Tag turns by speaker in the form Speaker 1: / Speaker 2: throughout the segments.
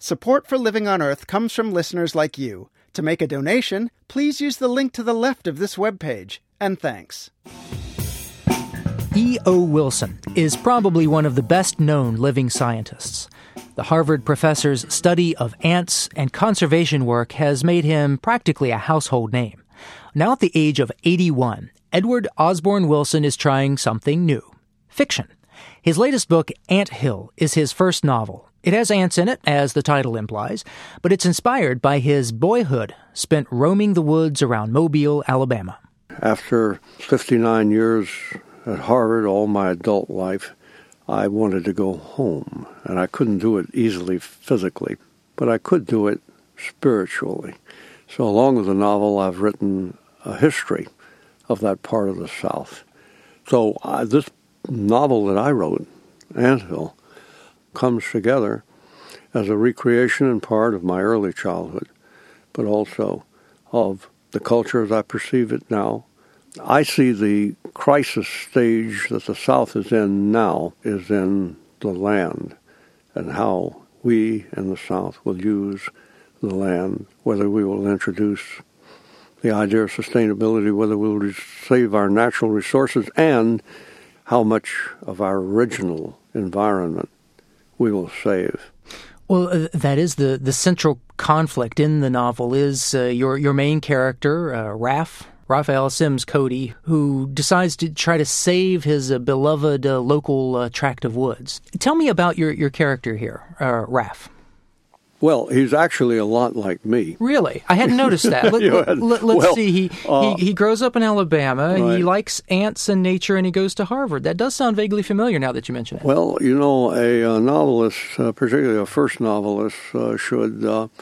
Speaker 1: Support for Living on Earth comes from listeners like you. To make a donation, please use the link to the left of this webpage. And thanks.
Speaker 2: E.O. Wilson is probably one of the best-known living scientists. The Harvard professor's study of ants and conservation work has made him practically a household name. Now at the age of 81, Edward Osborne Wilson is trying something new: fiction. His latest book, Ant Hill, is his first novel. It has ants in it, as the title implies, but it's inspired by his boyhood spent roaming the woods around Mobile, Alabama.
Speaker 3: After 59 years at Harvard, all my adult life, I wanted to go home, and I couldn't do it easily physically, but I could do it spiritually. So along with the novel, I've written a history of that part of the South. So this novel that I wrote, Ant Hill, comes together as a recreation and part of my early childhood, but also of the culture as I perceive it now. I see the crisis stage that the South is in now is in the land, and how we in the South will use the land, whether we will introduce the idea of sustainability, whether we will save our natural resources, and how much of our original environment we will save.
Speaker 2: Well, that is the central conflict in the novel is your main character, Raphael Sims Cody, who decides to try to save his beloved local tract of woods. Tell me about your character here, Raph.
Speaker 3: Well, he's actually a lot like me.
Speaker 2: Really? I hadn't noticed that. Let's see. He grows up in Alabama. Right. He likes ants and nature, and he goes to Harvard. That does sound vaguely familiar now that you mention it.
Speaker 3: Well, you know, a novelist, particularly a first novelist, should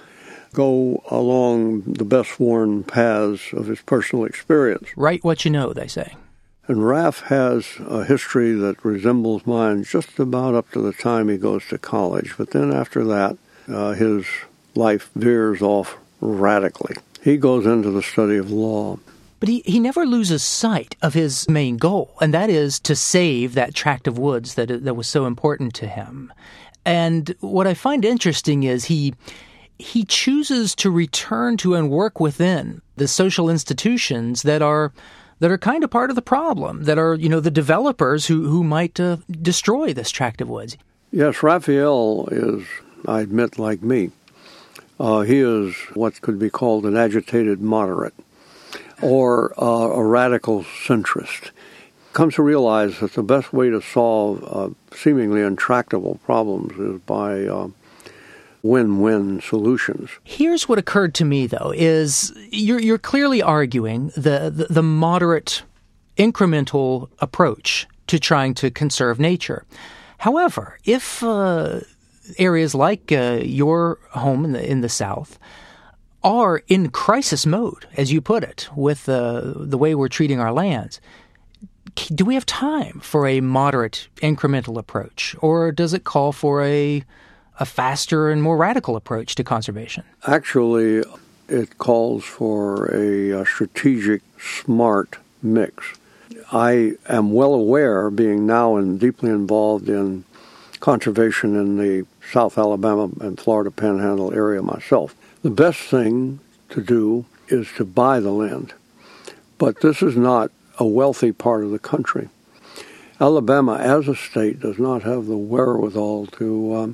Speaker 3: go along the best-worn paths of his personal experience.
Speaker 2: Write what you know, they say.
Speaker 3: And Raph has a history that resembles mine just about up to the time he goes to college. But then after that, his life veers off radically. He goes into the study of law.
Speaker 2: But he never loses sight of his main goal, and that is to save that tract of woods that was so important to him. And what I find interesting is he chooses to return to and work within the social institutions that are kind of part of the problem, that are, the developers who might destroy this tract of woods.
Speaker 3: Yes, Raphael is, I admit, like me. He is what could be called an agitated moderate or a radical centrist. Comes to realize that the best way to solve seemingly intractable problems is by win-win solutions.
Speaker 2: Here's what occurred to me, though, is you're clearly arguing the moderate, incremental approach to trying to conserve nature. However, if areas like your home in the South are in crisis mode, as you put it, with the way we're treating our lands, do we have time for a moderate, incremental approach, or does it call for a faster and more radical approach to conservation?
Speaker 3: Actually, it calls for a strategic, smart mix. I am well aware, being now deeply involved in conservation in the South Alabama and Florida Panhandle area myself. The best thing to do is to buy the land. But this is not a wealthy part of the country. Alabama, as a state, does not have the wherewithal to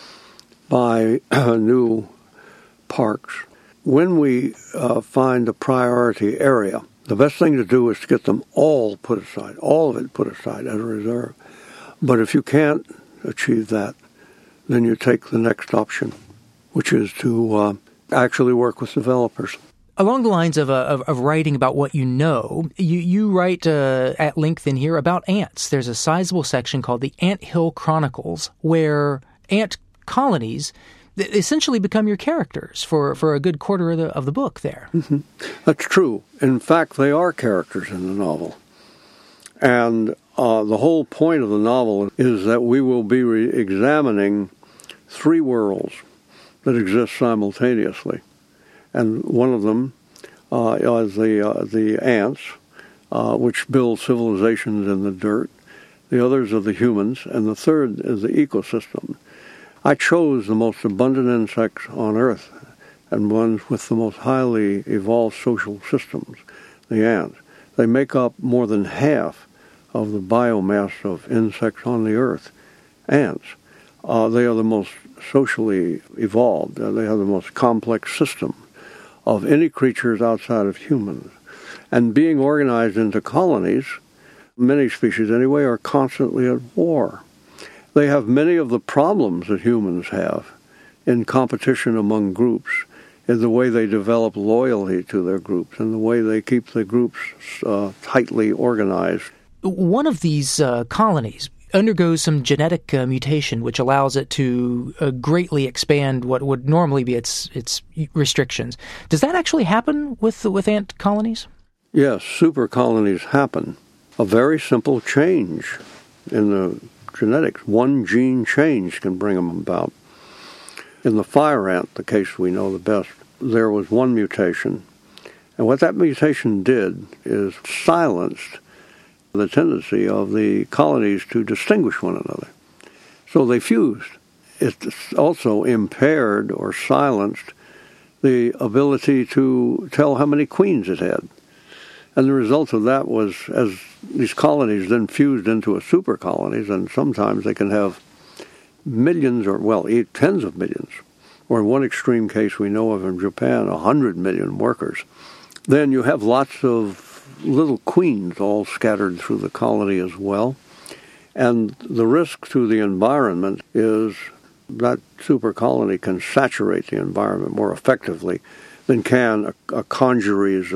Speaker 3: buy new parks. When we find a priority area, the best thing to do is to get them all put aside, all of it put aside as a reserve. But if you can't achieve that, then you take the next option, which is to actually work with developers.
Speaker 2: Along the lines of writing about what you know, you write at length in here about ants. There's a sizable section called the Ant Hill Chronicles, where ant colonies essentially become your characters for a good quarter of the book there.
Speaker 3: Mm-hmm. That's true. In fact, they are characters in the novel. And the whole point of the novel is that we will be examining three worlds that exist simultaneously. And one of them is the ants, which build civilizations in the dirt. The others are the humans, and the third is the ecosystem. I chose the most abundant insects on Earth and ones with the most highly evolved social systems, the ants. They make up more than half of the biomass of insects on the Earth. Ants. They are the most socially evolved. They have the most complex system of any creatures outside of humans. And being organized into colonies, many species anyway, are constantly at war. They have many of the problems that humans have in competition among groups, in the way they develop loyalty to their groups, and the way they keep the groups tightly organized.
Speaker 2: One of these colonies undergoes some genetic mutation, which allows it to greatly expand what would normally be its restrictions. Does that actually happen with ant colonies?
Speaker 3: Yes, super colonies happen. A very simple change in the genetics. One gene change can bring them about. In the fire ant, the case we know the best, there was one mutation. And what that mutation did is silenced the tendency of the colonies to distinguish one another. So they fused. It also impaired or silenced the ability to tell how many queens it had. And the result of that was, as these colonies then fused into a super colonies, and sometimes they can have millions or, well, tens of millions, or in one extreme case we know of in Japan, 100 million workers. Then you have lots of little queens all scattered through the colony as well. And the risk to the environment is that super colony can saturate the environment more effectively than can a congeries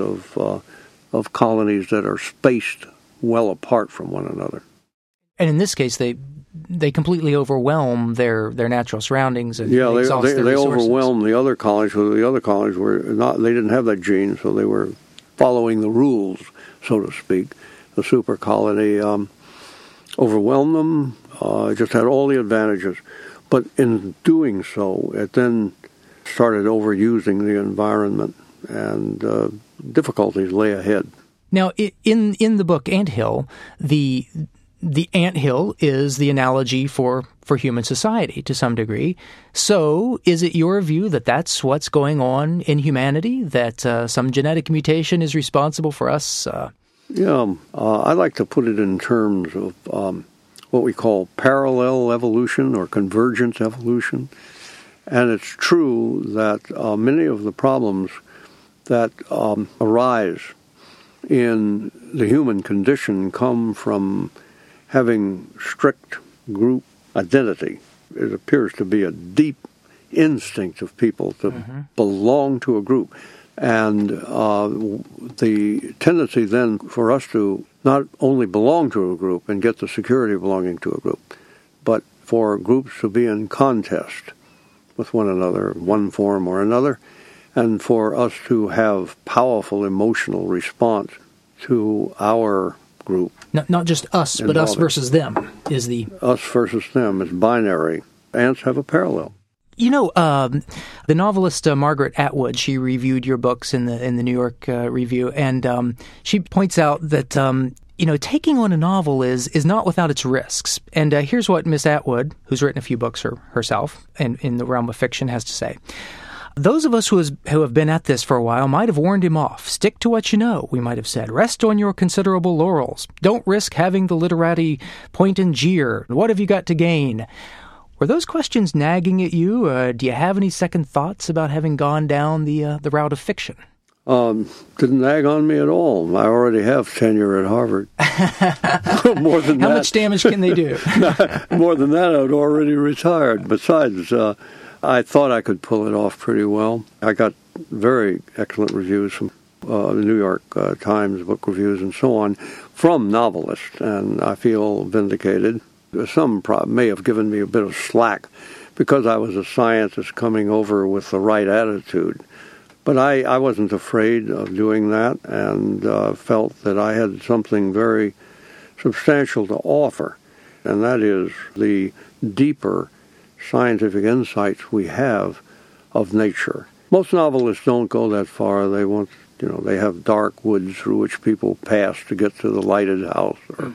Speaker 3: of colonies that are spaced well apart from one another.
Speaker 2: And in this case, they completely overwhelm their natural surroundings and exhaust their
Speaker 3: they
Speaker 2: resources.
Speaker 3: overwhelm the other colonies. So the other colonies were not; they didn't have that gene, so they were following the rules, so to speak. The super colony overwhelmed them. It just had all the advantages, but in doing so, it then started overusing the environment, and difficulties lay ahead.
Speaker 2: Now, in the book Anthill, the anthill is the analogy for human society to some degree. So is it your view that that's what's going on in humanity, that some genetic mutation is responsible for us?
Speaker 3: I like to put it in terms of what we call parallel evolution or convergent evolution. And it's true that many of the problems that arise in the human condition come from having strict group identity. It appears to be a deep instinct of people to belong to a group. And the tendency then for us to not only belong to a group and get the security of belonging to a group, but for groups to be in contest with one another, one form or another, and for us to have powerful emotional response to our group.
Speaker 2: Not just us, but us versus them is the...
Speaker 3: Us versus them is binary. Ants have a parallel.
Speaker 2: You know, the novelist Margaret Atwood, she reviewed your books in the New York Review, and she points out that taking on a novel is not without its risks. And here's what Miss Atwood, who's written a few books herself and in the realm of fiction, has to say. Those of us who have been at this for a while might have warned him off. Stick to what you know, we might have said. Rest on your considerable laurels. Don't risk having the literati point and jeer. What have you got to gain? Were those questions nagging at you? Do you have any second thoughts about having gone down the route of fiction?
Speaker 3: Didn't nag on me at all. I already have tenure at Harvard. More than
Speaker 2: How much damage can they do?
Speaker 3: More than that, I'd already retired. Besides, I thought I could pull it off pretty well. I got very excellent reviews from the New York Times book reviews and so on from novelists, and I feel vindicated. Some may have given me a bit of slack because I was a scientist coming over with the right attitude. But I wasn't afraid of doing that and felt that I had something very substantial to offer, and that is the deeper scientific insights we have of nature. Most novelists don't go that far. They want, they have dark woods through which people pass to get to the lighted house, or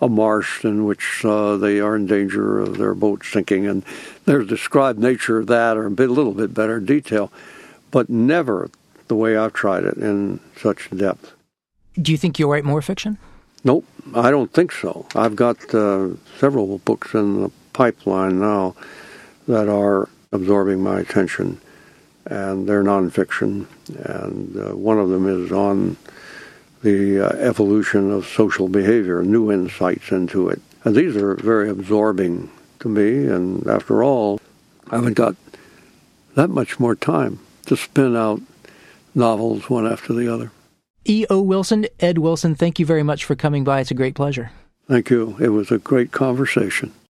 Speaker 3: a marsh in which they are in danger of their boat sinking, and there's described nature of that or a little bit better detail, but never the way I've tried it in such depth.
Speaker 2: Do you think you'll write more fiction?
Speaker 3: Nope, I don't think so. I've got several books in the pipeline now that are absorbing my attention, and they're nonfiction, and one of them is on the evolution of social behavior, new insights into it. And these are very absorbing to me, and after all, I haven't got that much more time to spin out novels one after the other.
Speaker 2: E.O. Wilson, Ed Wilson, thank you very much for coming by. It's a great pleasure.
Speaker 3: Thank you. It was a great conversation.